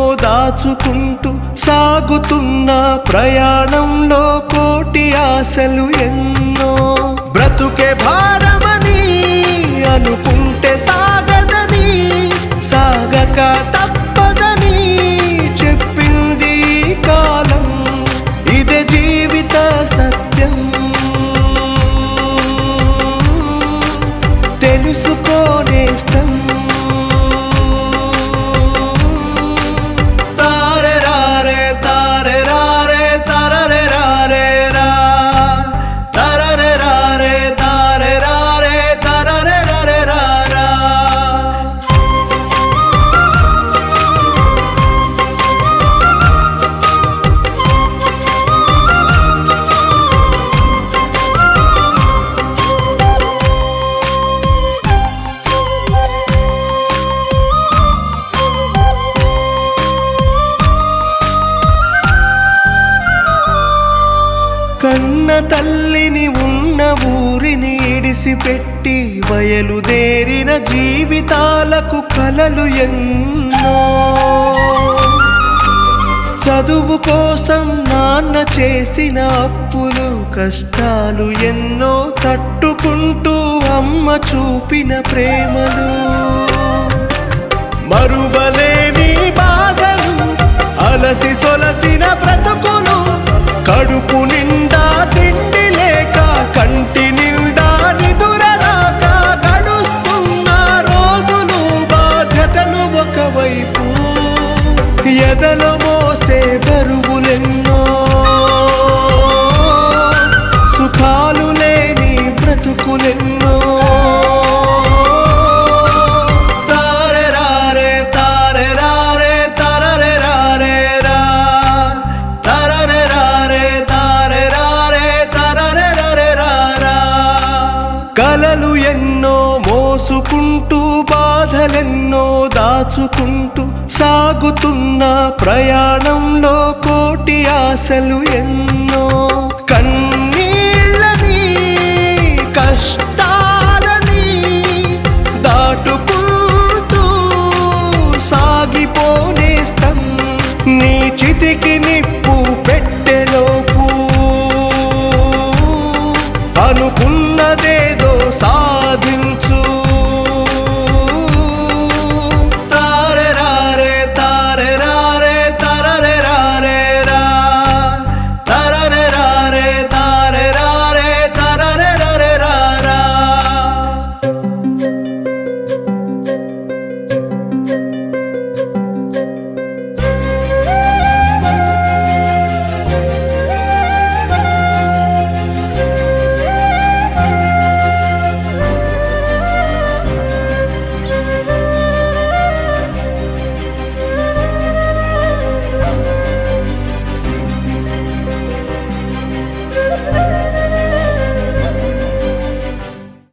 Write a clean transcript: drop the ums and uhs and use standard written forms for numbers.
దాచుకుంటూ సాగుతున్న ప్రయాణంలో కోటి ఆశలు ఎన్నో. బ్రతుకే భారమని అనుకుంటే సాగదని, సాగక తప్పదని చెప్పింది కాలం. ఇదే జీవిత సత్యం, తెలుసుకోనేస్తం. కన్న తల్లిని ఉన్న ఊరిని ఇడిసిపెట్టి బయలుదేరిన జీవితాలకు కలలు ఎన్నో. చదువు కోసం నాన్న చేసిన అప్పులు కష్టాలు ఎన్నో తట్టుకుంటూ అమ్మ చూపిన ప్రేమలు. మరువలేని బాధలు, అలసి సొలసిన బ్రతుకులు, కడుపు నిండా తిండి లేక కంటి నిండా నిదురరాక గడుస్తున్న రోజులు, బాధ్యతలు ఒకవైపు, ఎదలో మోసే బరువులెన్నో, సుఖాలు లేని బ్రతుకులెన్నో. కలలు ఎన్నో మోసుకుంటూ బాధలెన్నో దాచుకుంటూ సాగుతున్న ప్రయాణంలో కోటి ఆశలు ఎన్నో.